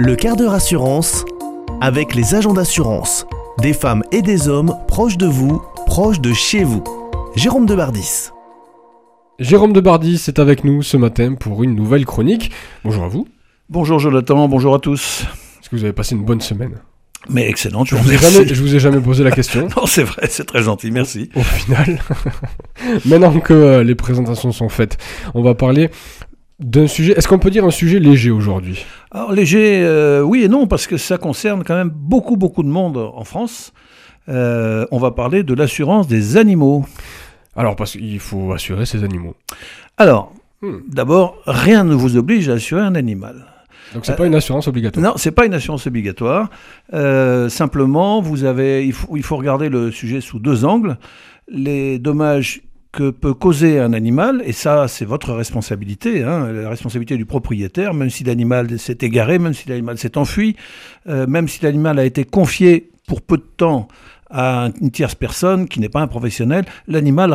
Le quart d'heure assurance avec les agents d'assurance. Des femmes et des hommes proches de vous, proches de chez vous. Jérôme Debardis. Jérôme Debardis est avec nous ce matin pour une nouvelle chronique. Bonjour à vous. Bonjour Jonathan, bonjour à tous. Est-ce que vous avez passé une bonne semaine ? Mais excellent, je vous ai jamais posé la question. Non, c'est vrai, c'est très gentil, merci. Au final, maintenant que les présentations sont faites, on va parler d'un sujet, est-ce qu'on peut dire un sujet léger aujourd'hui ? Alors léger, oui et non, parce que ça concerne quand même beaucoup de monde en France. On va parler de l'assurance des animaux. Alors, parce qu'il faut assurer ces animaux. Alors, d'abord, rien ne vous oblige à assurer un animal. Donc c'est pas une assurance obligatoire. Non, c'est pas une assurance obligatoire. Simplement, il faut regarder le sujet sous deux angles. Les dommages que peut causer un animal, et ça, c'est votre responsabilité, la responsabilité du propriétaire, même si l'animal s'est égaré, même si l'animal s'est enfui, même si l'animal a été confié pour peu de temps à une tierce personne qui n'est pas un professionnel, l'animal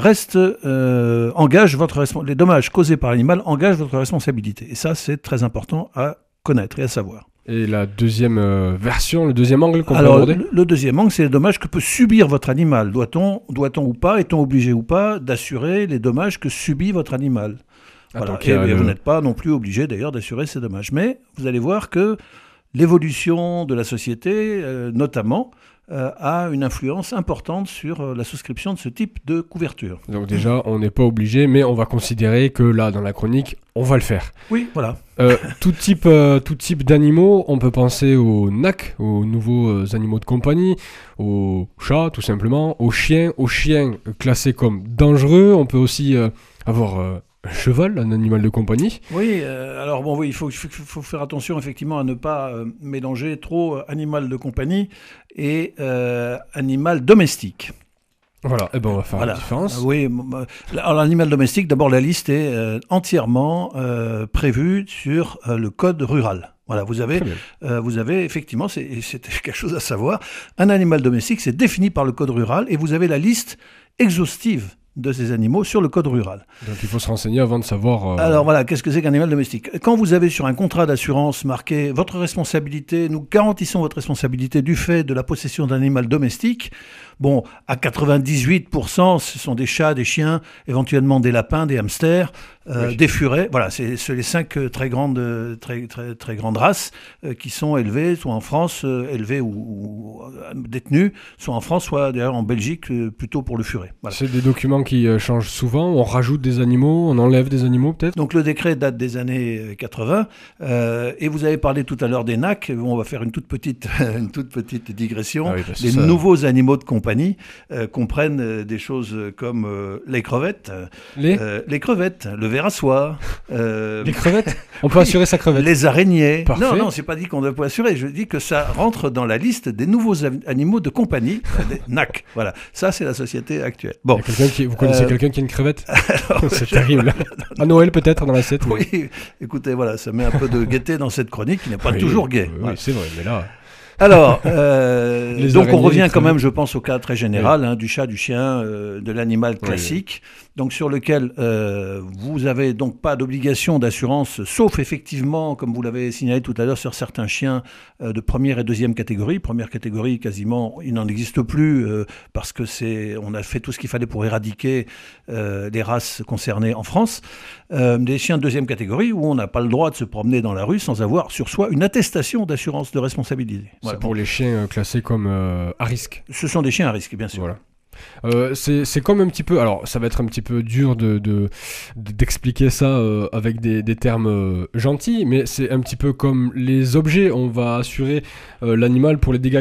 les dommages causés par l'animal engagent votre responsabilité. Et ça, c'est très important à connaître et à savoir. Et la deuxième version, le deuxième angle qu'on peut aborder ? Alors, le deuxième angle, c'est les dommages que peut subir votre animal. Doit-on ou pas, est-on obligé ou pas d'assurer les dommages que subit votre animal ? Voilà. Et vous n'êtes pas non plus obligé d'ailleurs d'assurer ces dommages. Mais vous allez voir que l'évolution de la société, notamment, a une influence importante sur la souscription de ce type de couverture. Donc déjà, on n'est pas obligé, mais on va considérer que là, dans la chronique, on va le faire. Oui, voilà. Tout type d'animaux, on peut penser aux NAC, aux nouveaux animaux de compagnie, aux chats tout simplement, aux chiens classés comme dangereux. On peut aussi avoir un cheval, un animal de compagnie. Oui, il faut faire attention effectivement à ne pas mélanger trop animal de compagnie et animal domestique. Voilà, et ben on va faire la différence. Oui, alors l'animal domestique, d'abord la liste est entièrement prévue sur le code rural. Voilà, vous avez effectivement, c'est quelque chose à savoir, un animal domestique, c'est défini par le code rural et vous avez la liste exhaustive de ces animaux sur le code rural. Donc il faut se renseigner avant de savoir... Alors voilà, qu'est-ce que c'est qu'un animal domestique ? Quand vous avez sur un contrat d'assurance marqué « Votre responsabilité, nous garantissons votre responsabilité du fait de la possession d'un animal domestique », bon, à 98%, ce sont des chats, des chiens, éventuellement des lapins, des hamsters, des furets. Voilà, c'est les 5 très grandes races qui sont élevées, soit en France, élevées ou détenues, soit en France, soit d'ailleurs en Belgique, plutôt pour le furet. Voilà. C'est des documents qui changent souvent, on rajoute des animaux, on enlève des animaux peut-être ? Donc le décret date des années 80, et vous avez parlé tout à l'heure des NAC, on va faire une toute petite digression. Les nouveaux animaux de compagnie comprennent des choses comme les crevettes, les crevettes, le ver à soie. Les crevettes ? On peut assurer sa crevette ? Les araignées. Parfait. Non, c'est pas dit qu'on doit pas assurer, je dis que ça rentre dans la liste des nouveaux animaux de compagnie, des NAC. Voilà, ça c'est la société actuelle. Bon. Vous connaissez quelqu'un qui a une crevette ? C'est terrible. À Noël peut-être dans l'assiette. Oui, écoutez, voilà, ça met un peu de gaieté dans cette chronique qui n'est pas toujours gaie. Oui, voilà. C'est vrai, mais là... Alors, donc on revient quand même, je pense, au cas très général, du chat, du chien, de l'animal classique, donc sur lequel vous avez donc pas d'obligation d'assurance, sauf effectivement, comme vous l'avez signalé tout à l'heure, sur certains chiens de première et deuxième catégorie. Première catégorie, quasiment, il n'en existe plus parce que on a fait tout ce qu'il fallait pour éradiquer les races concernées en France. Des chiens de deuxième catégorie où on n'a pas le droit de se promener dans la rue sans avoir sur soi une attestation d'assurance de responsabilité. C'est pour les chiens classés comme à risque. Ce sont des chiens à risque, bien sûr. Voilà. C'est comme un petit peu... Alors, ça va être un petit peu dur d'expliquer ça avec des termes gentils, mais c'est un petit peu comme les objets. On va assurer l'animal pour les dégâts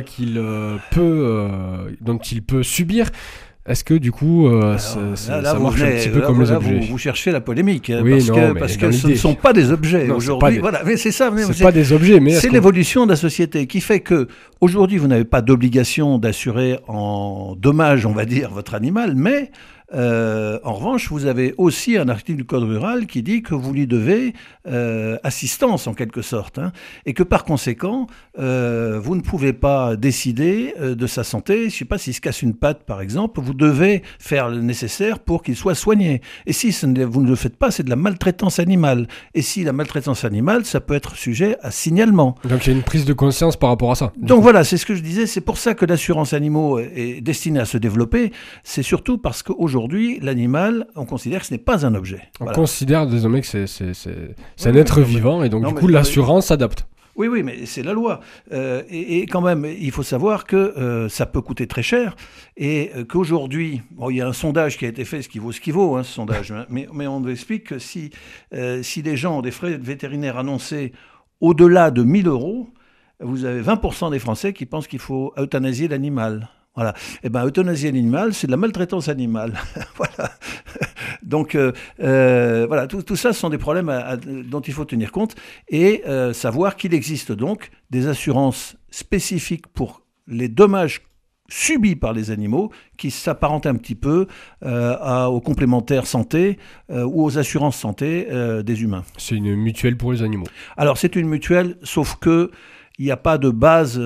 dont il peut subir. Est-ce que du coup, ça marche un petit peu comme les objets ? Vous cherchez la polémique, oui, parce que ce ne sont pas des objets aujourd'hui. Voilà, mais c'est ça. C'est pas des objets, mais c'est l'évolution de la société qui fait que aujourd'hui, vous n'avez pas d'obligation d'assurer en dommages, on va dire, votre animal, mais En revanche, vous avez aussi un article du Code rural qui dit que vous lui devez assistance en quelque sorte, hein, et que par conséquent, vous ne pouvez pas décider de sa santé. Je ne sais pas, s'il se casse une patte par exemple, vous devez faire le nécessaire pour qu'il soit soigné. Et si vous ne le faites pas, c'est de la maltraitance animale. Et si la maltraitance animale, ça peut être sujet à signalement. Donc il y a une prise de conscience par rapport à ça. Donc voilà, c'est ce que je disais, c'est pour ça que l'assurance animaux est destinée à se développer. C'est surtout parce qu'aujourd'hui, l'animal, on considère que ce n'est pas un objet. On considère désormais que c'est un être vivant, et donc du coup l'assurance s'adapte. Oui, mais c'est la loi. Et quand même, il faut savoir que ça peut coûter très cher et qu'aujourd'hui, il y a un sondage qui a été fait, ce qui vaut, hein, ce sondage. mais on nous explique que si les gens ont des frais vétérinaires annoncés au-delà de 1 000 €, vous avez 20% des Français qui pensent qu'il faut euthanasier l'animal. Voilà. Eh bien, euthanasier l'animal, c'est de la maltraitance animale. Voilà. Donc, voilà, tout ça, ce sont des problèmes dont il faut tenir compte et savoir qu'il existe donc des assurances spécifiques pour les dommages subis par les animaux qui s'apparentent un petit peu aux complémentaires santé ou aux assurances santé des humains. C'est une mutuelle pour les animaux. Alors, c'est une mutuelle, sauf que il n'y a pas de base,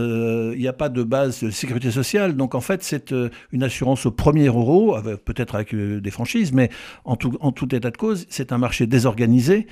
de sécurité sociale. Donc en fait, c'est une assurance au premier euro, peut-être avec des franchises, mais en tout état de cause, c'est un marché désorganisé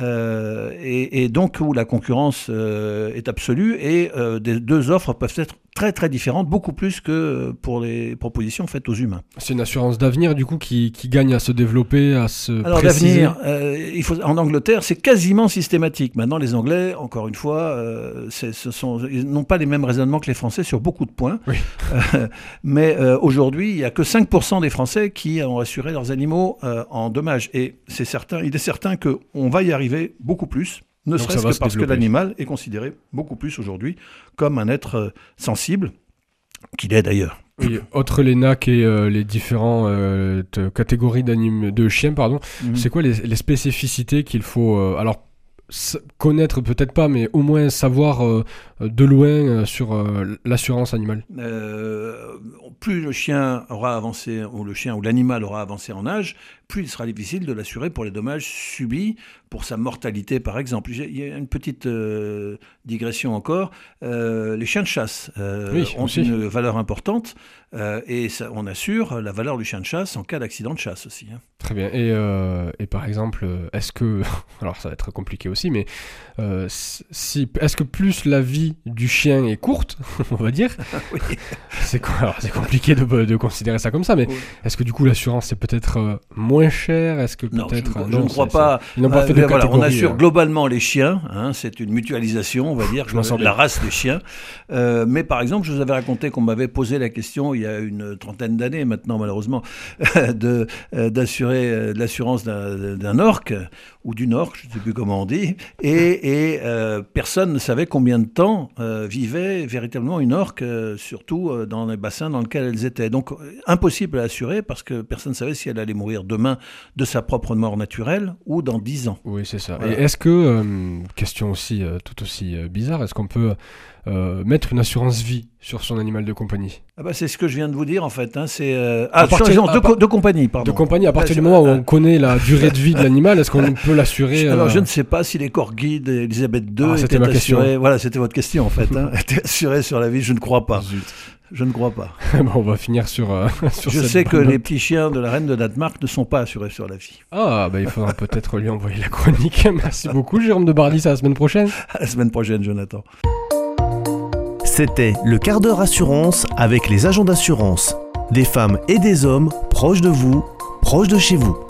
et donc où la concurrence est absolue et des deux offres peuvent être très très différentes, beaucoup plus que pour les propositions faites aux humains. C'est une assurance d'avenir du coup qui gagne à se développer, à se Alors préciser. D'avenir, en Angleterre, c'est quasiment systématique. Maintenant, les Anglais, encore une fois, ils n'ont pas les mêmes raisonnements que les Français sur beaucoup de points. Oui. Mais aujourd'hui, il n'y a que 5% des Français qui ont assuré leurs animaux en dommages. Et il est certain qu'on va y arriver beaucoup plus. Ne serait-ce que parce que l'animal est considéré beaucoup plus aujourd'hui comme un être sensible, qu'il est d'ailleurs. Oui, outre les NAC et les différentes catégories de chiens, c'est quoi les spécificités qu'il faut connaître, peut-être pas, mais au moins savoir de loin sur l'assurance animale? Plus le chien aura avancé, ou le chien ou l'animal aura avancé en âge, plus il sera difficile de l'assurer pour les dommages subis, pour sa mortalité par exemple. Il y a une petite digression encore. Les chiens de chasse ont une valeur importante et on assure la valeur du chien de chasse en cas d'accident de chasse aussi. Hein. Très bien. Et par exemple, est-ce que... Alors ça va être compliqué aussi, mais est-ce que plus la vie du chien est courte, on va dire, oui. C'est compliqué de considérer ça comme ça, mais oui. Est-ce que du coup l'assurance c'est peut-être moins cher? Est-ce que peut-être... Non, je ne crois pas. Ils n'ont pas fait de catégorie. On assure globalement les chiens, hein, c'est une mutualisation, on va dire, de la race des chiens. Mais par exemple, je vous avais raconté qu'on m'avait posé la question il y a une trentaine d'années maintenant, malheureusement, d'assurer l'assurance d'un orque ou d'une orque, je ne sais plus comment on dit, et personne ne savait combien de temps vivait véritablement une orque, surtout dans les bassins dans lesquels elles étaient. Donc impossible à assurer parce que personne ne savait si elle allait mourir demain de sa propre mort naturelle ou dans 10 ans. Oui, c'est ça. Voilà. Et est-ce que, question aussi tout aussi bizarre, est-ce qu'on peut mettre une assurance vie sur son animal de compagnie? C'est ce que je viens de vous dire en fait. Hein. C'est de compagnie, pardon. De compagnie, à partir du moment où on connaît la durée de vie de l'animal, est-ce qu'on peut l'assurer Alors je ne sais pas si les corgis d'Elisabeth II étaient assurés. Voilà, c'était votre question en fait. Hein. Étaient assurés sur la vie, je ne crois pas. Zut. Je ne crois pas. Bon, on va finir sur Je sais que les petits chiens de la reine de Danemark ne sont pas assurés sur la vie. Ah, il faudra peut-être lui envoyer la chronique. Merci beaucoup, Jérôme de Barlis. À la semaine prochaine. À la semaine prochaine, Jonathan. C'était le quart d'heure assurance avec les agents d'assurance. Des femmes et des hommes proches de vous, proches de chez vous.